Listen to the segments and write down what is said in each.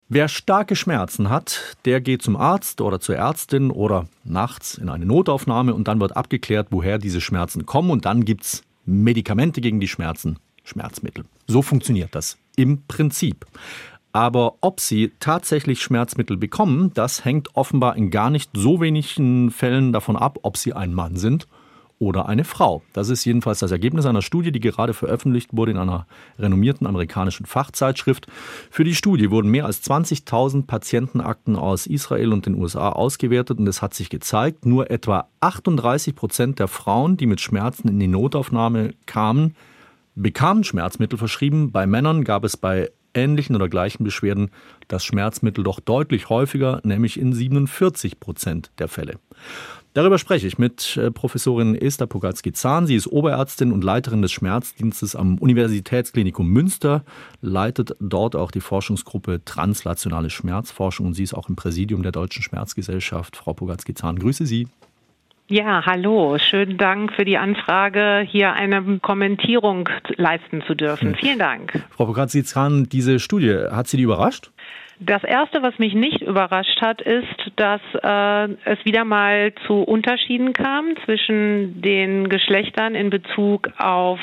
Wer starke Schmerzen hat, der geht zum Arzt oder zur Ärztin oder nachts in eine Notaufnahme und dann wird abgeklärt, woher diese Schmerzen kommen und dann gibt es Medikamente gegen die Schmerzen, Schmerzmittel. So funktioniert das im Prinzip. Aber ob Sie tatsächlich Schmerzmittel bekommen, das hängt offenbar in gar nicht so wenigen Fällen davon ab, ob Sie ein Mann sind oder eine Frau. Das ist jedenfalls das Ergebnis einer Studie, die gerade veröffentlicht wurde in einer renommierten amerikanischen Fachzeitschrift. Für die Studie wurden mehr als 20.000 Patientenakten aus Israel und den USA ausgewertet und es hat sich gezeigt, nur etwa 38% der Frauen, die mit Schmerzen in die Notaufnahme kamen, bekamen Schmerzmittel verschrieben. Bei Männern gab es bei ähnlichen oder gleichen Beschwerden das Schmerzmittel doch deutlich häufiger, nämlich in 47% der Fälle. Darüber spreche ich mit Professorin Esther Pogatzky-Zahn. Sie ist Oberärztin und Leiterin des Schmerzdienstes am Universitätsklinikum Münster, leitet dort auch die Forschungsgruppe Translationale Schmerzforschung und sie ist auch im Präsidium der Deutschen Schmerzgesellschaft. Frau Pogatzky-Zahn, grüße Sie. Ja, hallo. Schönen Dank für die Anfrage, hier eine Kommentierung leisten zu dürfen. Vielen Dank. Frau Pogatzky-Zahn, diese Studie, hat Sie die überrascht? Das Erste, was mich nicht überrascht hat, ist, dass es wieder mal zu Unterschieden kam zwischen den Geschlechtern in Bezug auf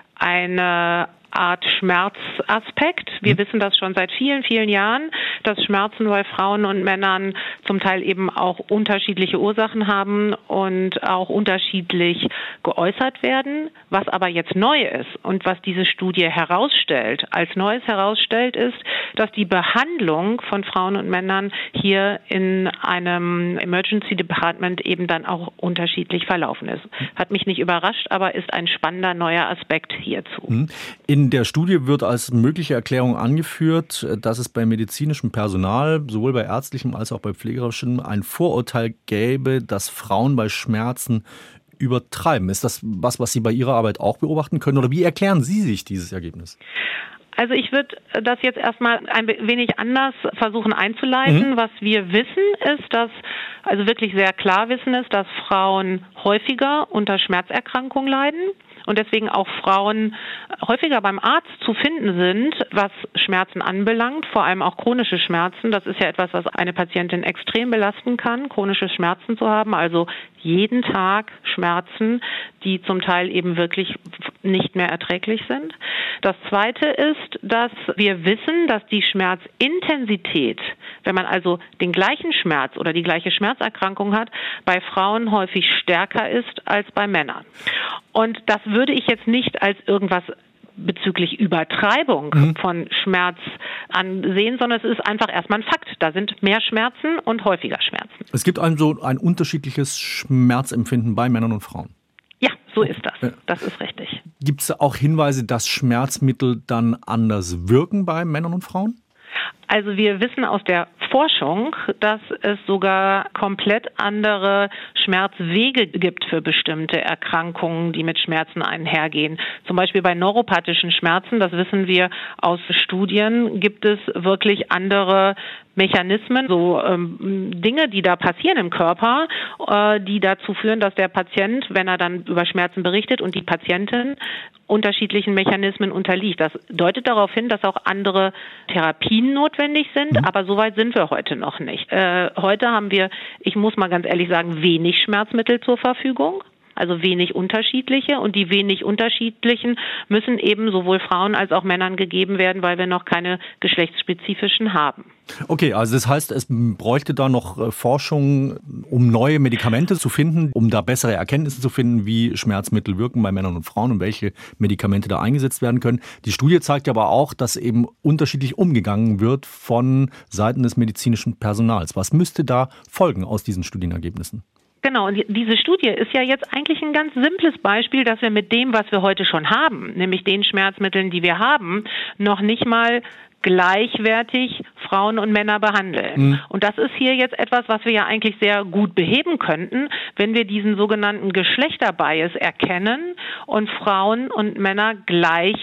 eine Art Schmerzaspekt. Wir wissen das schon seit vielen, vielen Jahren, dass Schmerzen bei Frauen und Männern zum Teil eben auch unterschiedliche Ursachen haben und auch unterschiedlich geäußert werden. Was aber jetzt neu ist und was diese Studie herausstellt, als Neues herausstellt, ist, dass die Behandlung von Frauen und Männern hier in einem Emergency Department eben dann auch unterschiedlich verlaufen ist. Hat mich nicht überrascht, aber ist ein spannender neuer Aspekt hierzu. In der Studie wird als mögliche Erklärung angeführt, dass es bei medizinischem Personal, sowohl bei ärztlichem als auch bei pflegerischem, ein Vorurteil gäbe, dass Frauen bei Schmerzen übertreiben. Ist das was Sie bei Ihrer Arbeit auch beobachten können? Oder wie erklären Sie sich dieses Ergebnis? Also ich würde das jetzt erstmal ein wenig anders versuchen einzuleiten. Was wir wissen ist, also wirklich sehr klar wissen ist, dass Frauen häufiger unter Schmerzerkrankungen leiden. Und deswegen auch Frauen häufiger beim Arzt zu finden sind, was Schmerzen anbelangt, vor allem auch chronische Schmerzen. Das ist ja etwas, was eine Patientin extrem belasten kann, chronische Schmerzen zu haben, also jeden Tag Schmerzen, die zum Teil eben wirklich nicht mehr erträglich sind. Das Zweite ist, dass wir wissen, dass die Schmerzintensität, wenn man also den gleichen Schmerz oder die gleiche Schmerzerkrankung hat, bei Frauen häufig stärker ist als bei Männern. Und das würde ich jetzt nicht als irgendwas bezüglich Übertreibung von Schmerz ansehen, sondern es ist einfach erstmal ein Fakt. Da sind mehr Schmerzen und häufiger Schmerzen. Es gibt also ein unterschiedliches Schmerzempfinden bei Männern und Frauen. Ja, so ist das. Das ist richtig. Gibt es auch Hinweise, dass Schmerzmittel dann anders wirken bei Männern und Frauen? Also wir wissen aus der Forschung, dass es sogar komplett andere Schmerzwege gibt für bestimmte Erkrankungen, die mit Schmerzen einhergehen. Zum Beispiel bei neuropathischen Schmerzen, das wissen wir aus Studien, gibt es wirklich andere Mechanismen, so Dinge, die da passieren im Körper, die dazu führen, dass der Patient, wenn er dann über Schmerzen berichtet und die Patientin unterschiedlichen Mechanismen unterliegt. Das deutet darauf hin, dass auch andere Therapien notwendig sind, aber so weit sind wir heute noch nicht. Heute haben wir, ich muss mal ganz ehrlich sagen, wenig Schmerzmittel zur Verfügung. Also wenig unterschiedliche und die wenig unterschiedlichen müssen eben sowohl Frauen als auch Männern gegeben werden, weil wir noch keine geschlechtsspezifischen haben. Okay, also das heißt, es bräuchte da noch Forschung, um neue Medikamente zu finden, um da bessere Erkenntnisse zu finden, wie Schmerzmittel wirken bei Männern und Frauen und welche Medikamente da eingesetzt werden können. Die Studie zeigt aber auch, dass eben unterschiedlich umgegangen wird von Seiten des medizinischen Personals. Was müsste da folgen aus diesen Studienergebnissen? Genau, und diese Studie ist ja jetzt eigentlich ein ganz simples Beispiel, dass wir mit dem, was wir heute schon haben, nämlich den Schmerzmitteln, die wir haben, noch nicht mal gleichwertig Frauen und Männer behandeln. Und das ist hier jetzt etwas, was wir ja eigentlich sehr gut beheben könnten, wenn wir diesen sogenannten Geschlechterbias erkennen und Frauen und Männer gleich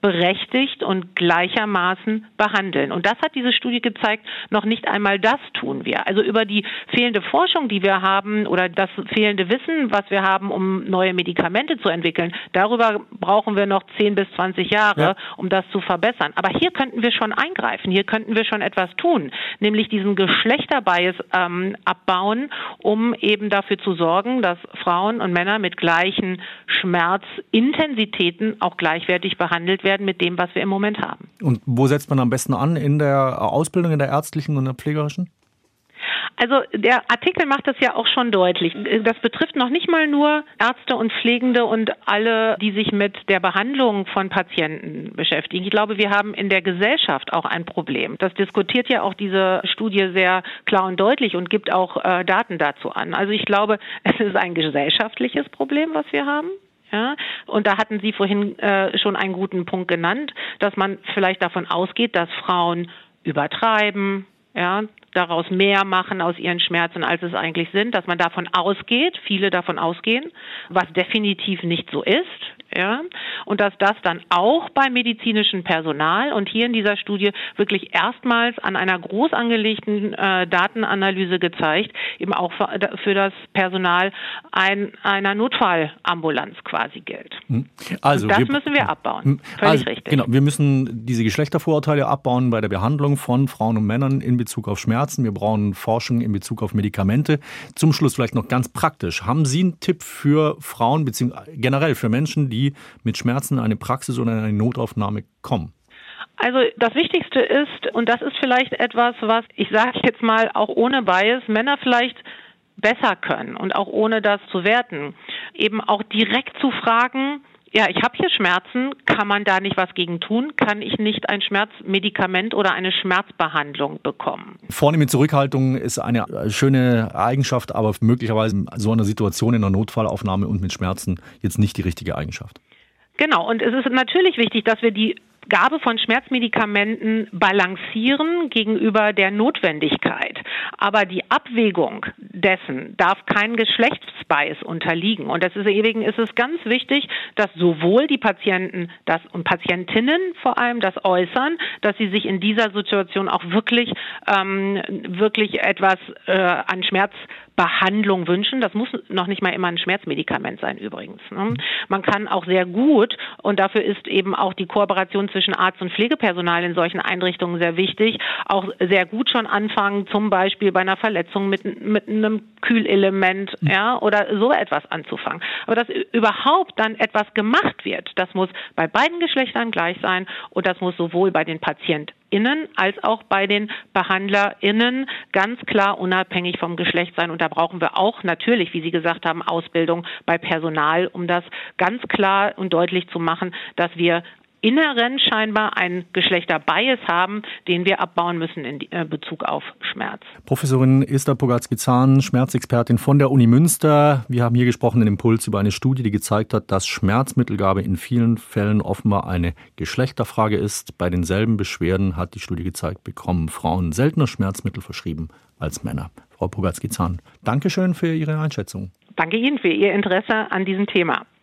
berechtigt und gleichermaßen behandeln. Und das hat diese Studie gezeigt, noch nicht einmal das tun wir. Also über die fehlende Forschung, die wir haben oder das fehlende Wissen, was wir haben, um neue Medikamente zu entwickeln, darüber brauchen wir noch 10 bis 20 Jahre, um das zu verbessern. Aber hier könnten wir schon eingreifen, hier könnten wir schon etwas tun, nämlich diesen Geschlechterbias abbauen, um eben dafür zu sorgen, dass Frauen und Männer mit gleichen Schmerzintensitäten auch gleichwertig behandelt werden mit dem, was wir im Moment haben. Und wo setzt man am besten an? In der Ausbildung, in der ärztlichen und der pflegerischen? Also der Artikel macht das ja auch schon deutlich. Das betrifft noch nicht mal nur Ärzte und Pflegende und alle, die sich mit der Behandlung von Patienten beschäftigen. Ich glaube, wir haben in der Gesellschaft auch ein Problem. Das diskutiert ja auch diese Studie sehr klar und deutlich und gibt auch Daten dazu an. Also ich glaube, es ist ein gesellschaftliches Problem, was wir haben. Ja, und da hatten Sie vorhin schon einen guten Punkt genannt, dass man vielleicht davon ausgeht, dass Frauen übertreiben, ja, daraus mehr machen aus ihren Schmerzen, als es eigentlich sind, dass man davon ausgeht, viele davon ausgehen, was definitiv nicht so ist, ja, und dass das dann auch beim medizinischen Personal und hier in dieser Studie wirklich erstmals an einer groß angelegten Datenanalyse gezeigt, eben auch für das Personal einer Notfallambulanz quasi gilt. Also und das müssen wir abbauen. Völlig richtig. Genau, wir müssen diese Geschlechtervorurteile abbauen bei der Behandlung von Frauen und Männern in Bezug auf Schmerzen. Wir brauchen Forschung in Bezug auf Medikamente. Zum Schluss vielleicht noch ganz praktisch. Haben Sie einen Tipp für Frauen bzw. generell für Menschen, die mit Schmerzen in eine Praxis oder in eine Notaufnahme kommen? Also das Wichtigste ist, und das ist vielleicht etwas, was, ich sage jetzt mal, auch ohne Bias, Männer vielleicht besser können und auch ohne das zu werten, eben auch direkt zu fragen, ja, ich habe hier Schmerzen, kann man da nicht was gegen tun? Kann ich nicht ein Schmerzmedikament oder eine Schmerzbehandlung bekommen? Vornehme Zurückhaltung ist eine schöne Eigenschaft, aber möglicherweise in so einer Situation in einer Notfallaufnahme und mit Schmerzen jetzt nicht die richtige Eigenschaft. Genau, und es ist natürlich wichtig, dass wir die Gabe von Schmerzmedikamenten balancieren gegenüber der Notwendigkeit. Aber die Abwägung dessen darf kein Geschlechtsbias unterliegen. Und deswegen ist es ganz wichtig, dass sowohl die Patienten und Patientinnen vor allem das äußern, dass sie sich in dieser Situation auch wirklich etwas an Schmerzbehandlung wünschen. Das muss noch nicht mal immer ein Schmerzmedikament sein übrigens. Ne? Man kann auch sehr gut, und dafür ist eben auch die Kooperation zwischen Arzt und Pflegepersonal in solchen Einrichtungen sehr wichtig, auch sehr gut schon anfangen, zum Beispiel bei einer Verletzung mit einem Kühlelement, ja, oder so etwas anzufangen. Aber dass überhaupt dann etwas gemacht wird, das muss bei beiden Geschlechtern gleich sein und das muss sowohl bei den PatientInnen als auch bei den BehandlerInnen ganz klar unabhängig vom Geschlecht sein. Und da brauchen wir auch natürlich, wie Sie gesagt haben, Ausbildung bei Personal, um das ganz klar und deutlich zu machen, dass wir inhärent scheinbar einen Geschlechterbias haben, den wir abbauen müssen in Bezug auf Schmerz. Professorin Esther Pogatzky-Zahn, Schmerzexpertin von der Uni Münster. Wir haben hier gesprochen in Impuls über eine Studie, die gezeigt hat, dass Schmerzmittelgabe in vielen Fällen offenbar eine Geschlechterfrage ist. Bei denselben Beschwerden hat die Studie gezeigt, bekommen Frauen seltener Schmerzmittel verschrieben als Männer. Frau Pogatzky-Zahn, Dankeschön für Ihre Einschätzung. Danke Ihnen für Ihr Interesse an diesem Thema.